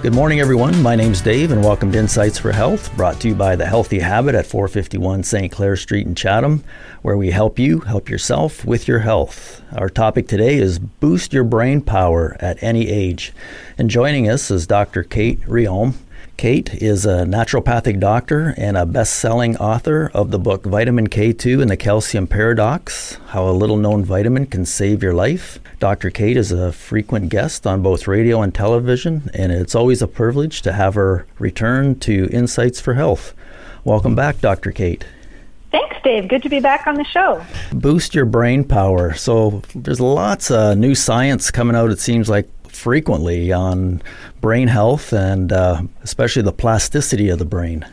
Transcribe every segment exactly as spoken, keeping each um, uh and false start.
Good morning, everyone. My name's Dave, and welcome to Insights for Health, brought to you by The Healthy Habit at four fifty-one Saint Clair Street in Chatham, where we help you help yourself with your health. Our topic today is boost your brain power at any age. And joining us is Doctor Kate Reaume. Kate is a naturopathic doctor and a best-selling author of the book Vitamin K two and the Calcium Paradox, How a Little-Known Vitamin Can Save Your Life. Doctor Kate is a frequent guest on both radio and television, and it's always a privilege to have her return to Insights for Health. Welcome back, Doctor Kate. Thanks, Dave. Good to be back on the show. Boost your brain power. So there's lots of new science coming out, it seems like, frequently on brain health and uh, especially the plasticity of the brain.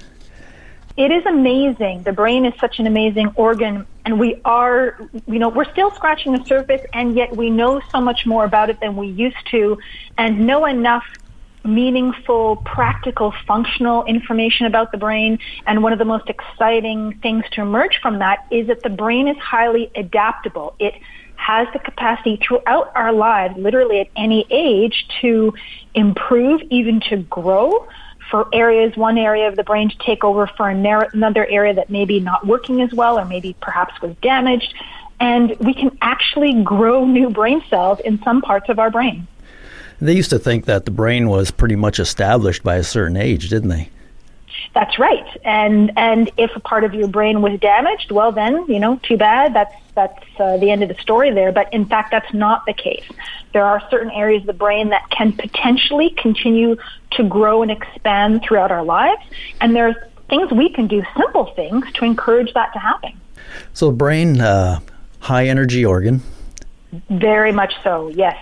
It is amazing. The brain is such an amazing organ, and we are, you know, we're still scratching the surface, and yet we know so much more about it than we used to, and know enough meaningful, practical, functional information about the brain. And one of the most exciting things to emerge from that is that the brain is highly adaptable. It has the capacity throughout our lives, literally at any age, to improve, even to grow, for areas, one area of the brain to take over for another area that maybe not working as well or maybe perhaps was damaged. And we can actually grow new brain cells in some parts of our brain. They used to think that the brain was pretty much established by a certain age, didn't they? That's right. And and if a part of your brain was damaged, well then, you know, too bad. That's that's uh, the end of the story there. But in fact, that's not the case. There are certain areas of the brain that can potentially continue to grow and expand throughout our lives. And there's things we can do, simple things, to encourage that to happen. So the brain, uh, high energy organ. Very much so, yes.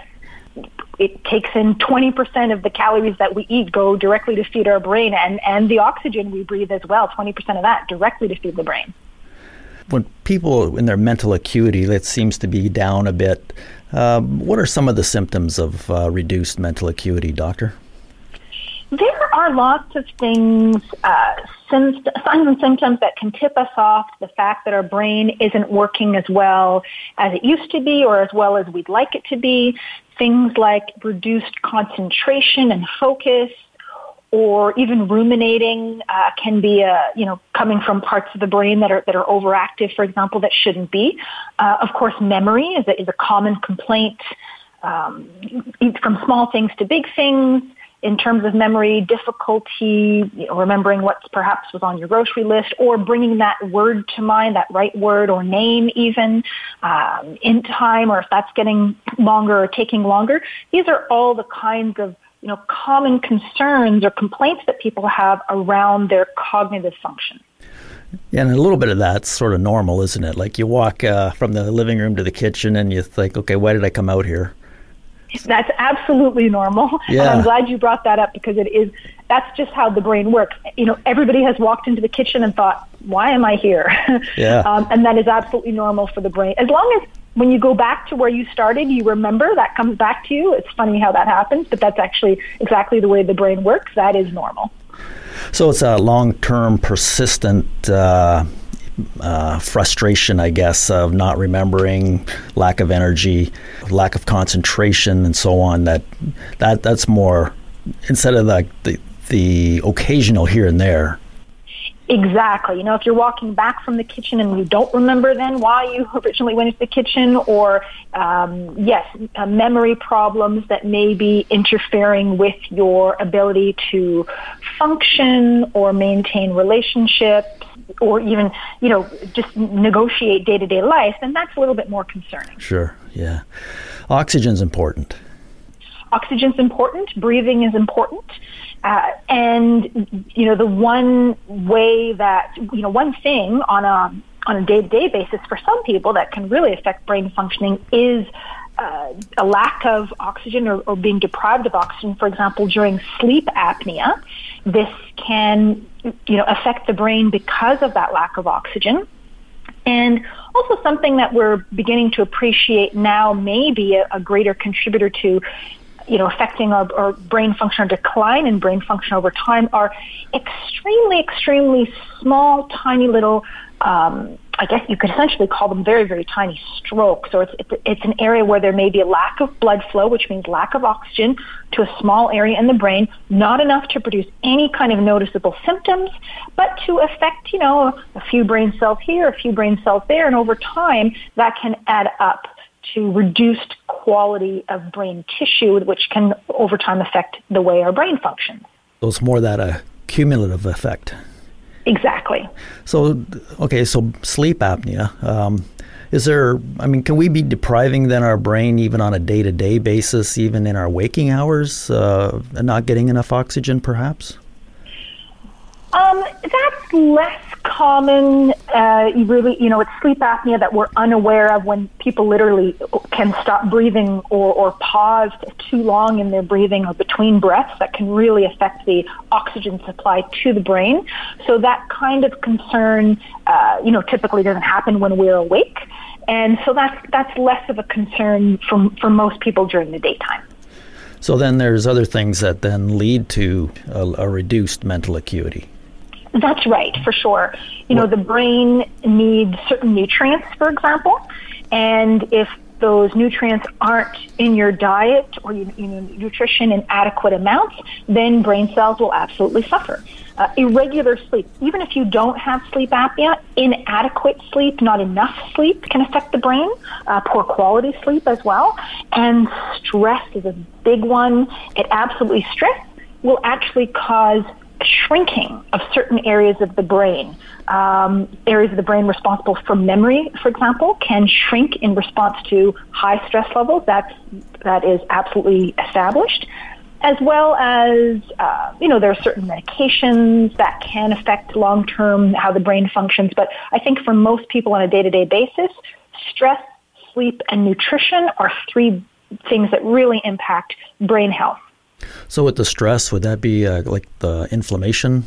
It takes in twenty percent of the calories that we eat go directly to feed our brain, and, and the oxygen we breathe as well, twenty percent of that directly to feed the brain. When people in their mental acuity, that seems to be down a bit, um, what are some of the symptoms of uh, reduced mental acuity, doctor? There are lots of things, uh, signs and symptoms that can tip us off the fact that our brain isn't working as well as it used to be or as well as we'd like it to be. Things like reduced concentration and focus, or even ruminating uh, can be, uh, you know, coming from parts of the brain that are that are overactive, for example, that shouldn't be. Uh, of course, memory is a, is a common complaint, um, from small things to big things. In terms of memory, difficulty, you know, remembering what perhaps was on your grocery list, or bringing that word to mind, that right word or name even, um, in time, or if that's getting longer or taking longer. These are all the kinds of, you know, common concerns or complaints that people have around their cognitive function. Yeah, and a little bit of that's sort of normal, isn't it? Like you walk uh, from the living room to the kitchen and you think, okay, why did I come out here? That's absolutely normal. Yeah. And I'm glad you brought that up, because it is, that's just how the brain works. You know, everybody has walked into the kitchen and thought, why am I here? Yeah. um, and that is absolutely normal for the brain. As long as when you go back to where you started, you remember, that comes back to you. It's funny how that happens, but that's actually exactly the way the brain works. That is normal. So it's a long-term, persistent uh Uh, frustration, I guess, of not remembering, lack of energy, lack of concentration, and so on. That that that's more, instead of like the, the occasional here and there. Exactly. You know, if you're walking back from the kitchen and you don't remember then why you originally went into the kitchen, or um, yes, uh, memory problems that may be interfering with your ability to function or maintain relationships, or even, you know, just negotiate day-to-day life, then that's a little bit more concerning. Sure, yeah. Oxygen's important. Oxygen's important. Breathing is important. Uh, and, you know, the one way that, you know, one thing on a, on a day-to-day basis for some people that can really affect brain functioning is uh, a lack of oxygen, or, or being deprived of oxygen, for example, during sleep apnea. This can, you know, affect the brain because of that lack of oxygen. And also something that we're beginning to appreciate now may be a, a greater contributor to, you know, affecting our, our brain function or decline in brain function over time are extremely, extremely small, tiny little um, I guess you could essentially call them very, very tiny strokes, or it's, it's, it's an area where there may be a lack of blood flow, which means lack of oxygen to a small area in the brain, not enough to produce any kind of noticeable symptoms, but to affect, you know, a few brain cells here, a few brain cells there, and over time that can add up to reduced quality of brain tissue, which can over time affect the way our brain functions. So it's more that a cumulative effect. Exactly. So, okay, so sleep apnea. Um, is there, I mean, can we be depriving then our brain even on a day-to-day basis, even in our waking hours, uh, and not getting enough oxygen perhaps? Um, that's less common. Uh, you really, you know, it's sleep apnea that we're unaware of when people literally can stop breathing or, or pause too long in their breathing or between breaths. That can really affect the oxygen supply to the brain. So that kind of concern, uh, you know, typically doesn't happen when we're awake. And so that's, that's less of a concern for, for most people during the daytime. So then there's other things that then lead to a, a reduced mental acuity. That's right, for sure. You know, the brain needs certain nutrients, for example, and if those nutrients aren't in your diet or you, you know, nutrition in adequate amounts, then brain cells will absolutely suffer. Uh, irregular sleep, even if you don't have sleep apnea, inadequate sleep, not enough sleep can affect the brain, uh, poor quality sleep as well, and stress is a big one. It absolutely, stress will actually cause shrinking of certain areas of the brain. Um, areas of the brain responsible for memory, for example, can shrink in response to high stress levels. That's, that is absolutely established. As well as, uh, you know, there are certain medications that can affect long-term how the brain functions. But I think for most people on a day-to-day basis, stress, sleep, and nutrition are three things that really impact brain health. So with the stress, would that be uh, like the inflammation?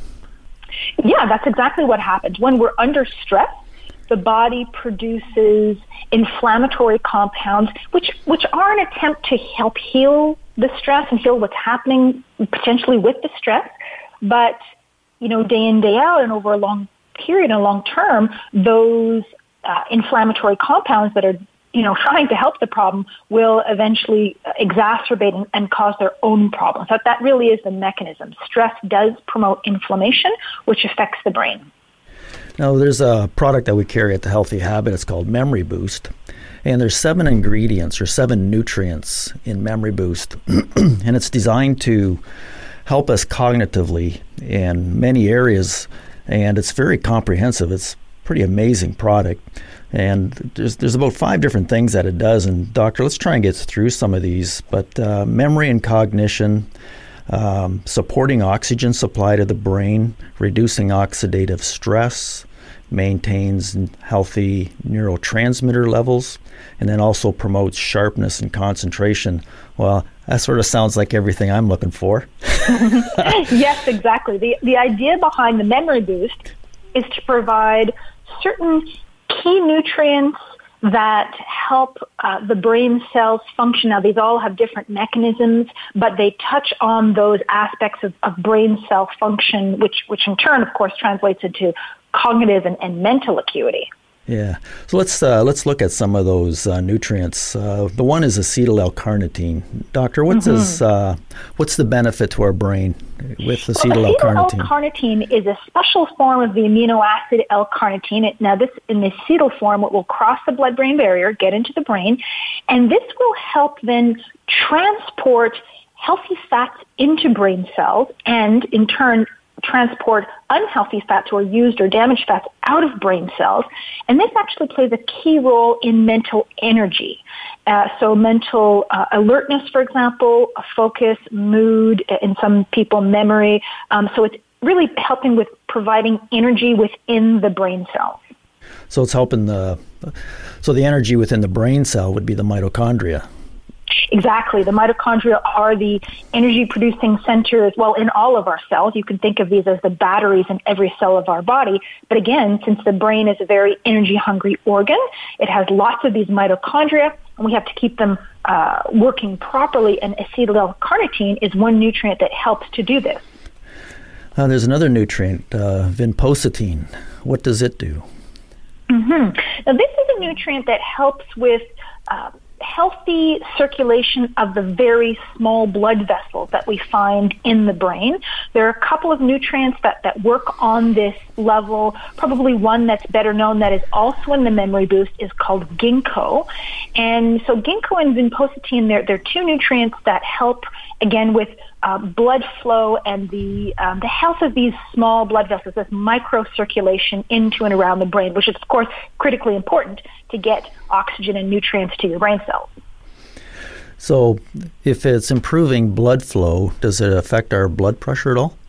Yeah, that's exactly what happens. When we're under stress, the body produces inflammatory compounds, which, which are an attempt to help heal the stress and heal what's happening potentially with the stress. But, you know, day in, day out and over a long period and long term, those uh, inflammatory compounds that are, you know, trying to help the problem will eventually exacerbate and, and cause their own problems. So that really is the mechanism. Stress does promote inflammation, which affects the brain. Now, there's a product that we carry at the Healthy Habit. It's called Memory Boost. And there's seven ingredients or seven nutrients in Memory Boost. And it's designed to help us cognitively in many areas. And it's very comprehensive. It's a pretty amazing product. And there's there's about five different things that it does. And Doctor, let's try and get through some of these. But uh, memory and cognition, um, supporting oxygen supply to the brain, reducing oxidative stress, maintains healthy neurotransmitter levels, and then also promotes sharpness and concentration. Well, that sort of sounds like everything I'm looking for. Yes, exactly. The the idea behind the Memory Boost is to provide certain key nutrients that help uh, the brain cells function. Now, these all have different mechanisms, but they touch on those aspects of, of brain cell function, which, which in turn, of course, translates into cognitive and, and mental acuity. Yeah. So let's uh, let's look at some of those uh, nutrients. Uh, the one is acetyl L-carnitine. Doctor, what's mm-hmm. this, uh, what's the benefit to our brain with acetyl well, L-carnitine? Acetyl L-carnitine is a special form of the amino acid L-carnitine. Now, this in the acetyl form, it will cross the blood-brain barrier, get into the brain, and this will help then transport healthy fats into brain cells, and in turn transport unhealthy fats or used or damaged fats out of brain cells. And this actually plays a key role in mental energy. Uh, so mental uh, alertness, for example, focus, mood, in some people, memory. Um, so it's really helping with providing energy within the brain cells. So it's helping the, so the energy within the brain cell would be the mitochondria. Exactly. The mitochondria are the energy-producing centers, well, in all of our cells. You can think of these as the batteries in every cell of our body. But again, since the brain is a very energy-hungry organ, it has lots of these mitochondria, and we have to keep them uh, working properly, and acetyl L-carnitine is one nutrient that helps to do this. Uh, there's another nutrient, uh, vinpocetine. What does it do? Mm-hmm. Mm-hmm. Now, this is a nutrient that helps with uh, healthy circulation of the very small blood vessels that we find in the brain. There are a couple of nutrients that, that work on this level. Probably one that's better known that is also in the memory boost is called ginkgo. And so ginkgo and vinpocetine, they're, they're two nutrients that help, again, with uh, blood flow and the um, the health of these small blood vessels, this microcirculation into and around the brain, which is, of course, critically important to get oxygen and nutrients to your brain cells. So if it's improving blood flow, does it affect our blood pressure at all?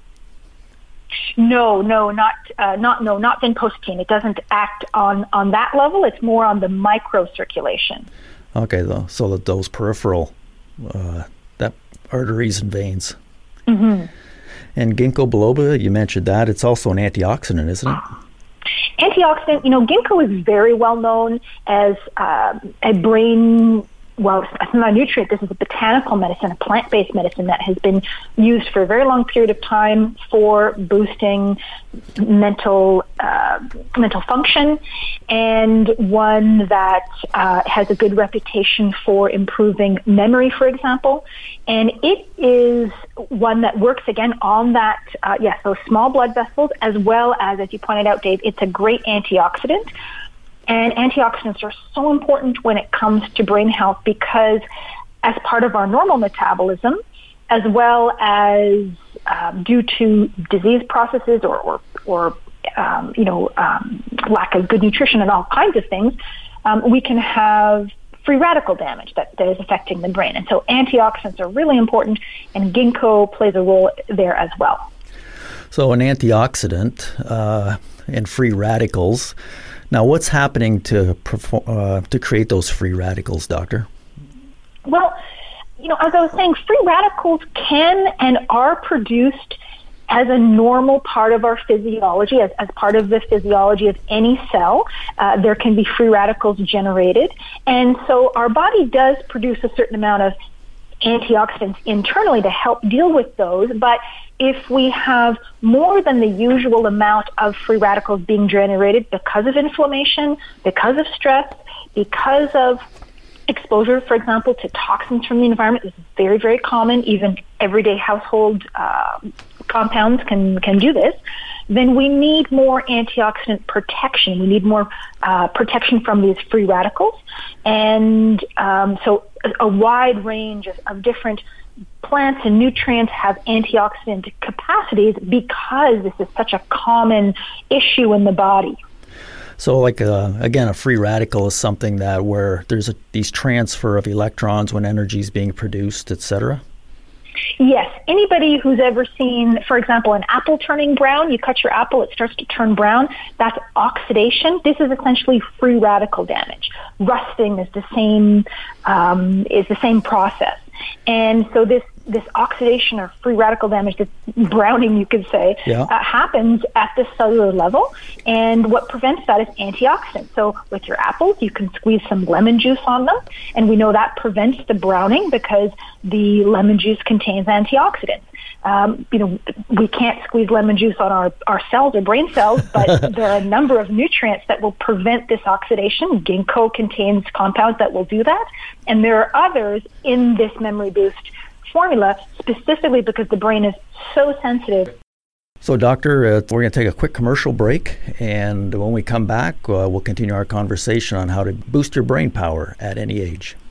No, no, not uh, not no, not vinpocetine. It doesn't act on, on that level. It's more on the microcirculation. Okay, though, so that those peripheral uh, that arteries and veins. Mm-hmm. And ginkgo biloba, you mentioned that. It's also an antioxidant, isn't it? Antioxidant, you know, ginkgo is very well known as uh, a brain, well, it's not a nutrient. This is a botanical medicine, a plant-based medicine that has been used for a very long period of time for boosting mental uh, mental function, and one that uh, has a good reputation for improving memory, for example. And it is one that works, again, on that, uh, yes, those small blood vessels, as well as, as you pointed out, Dave, it's a great antioxidant. And antioxidants are so important when it comes to brain health because as part of our normal metabolism, as well as um, due to disease processes or, or, or um, you know, um, lack of good nutrition and all kinds of things, um, we can have free radical damage that, that is affecting the brain. And so antioxidants are really important, and ginkgo plays a role there as well. So an antioxidant uh, and free radicals. Now, what's happening to perform, uh, to create those free radicals, doctor? Well, you know, as I was saying, free radicals can and are produced as a normal part of our physiology, as, as part of the physiology of any cell. Uh, there can be free radicals generated. And so our body does produce a certain amount of antioxidants internally to help deal with those. But if we have more than the usual amount of free radicals being generated because of inflammation, because of stress, because of exposure, for example, to toxins from the environment, is very, very common. Even everyday household uh, compounds can, can do this. Then we need more antioxidant protection. We need more uh, protection from these free radicals. And um, so a, a wide range of, of different plants and nutrients have antioxidant capacities because this is such a common issue in the body. So like, uh, again, a free radical is something that where there's a, these transfer of electrons when energy is being produced, et cetera? Yes. Anybody who's ever seen, for example, an apple turning brown, you cut your apple, it starts to turn brown. That's oxidation. This is essentially free radical damage. Rusting is the same um, is the same process. And so this this oxidation or free radical damage, this browning, you could say, yeah. uh, happens at the cellular level. And what prevents that is antioxidants. So with your apples, you can squeeze some lemon juice on them. And we know that prevents the browning because the lemon juice contains antioxidants. Um, you know, we can't squeeze lemon juice on our, our cells or brain cells, but there are a number of nutrients that will prevent this oxidation. Ginkgo contains compounds that will do that. And there are others in this memory boost formula specifically because the brain is so sensitive. So, Doctor, uh, we're going to take a quick commercial break, and when we come back, uh, we'll continue our conversation on how to boost your brain power at any age.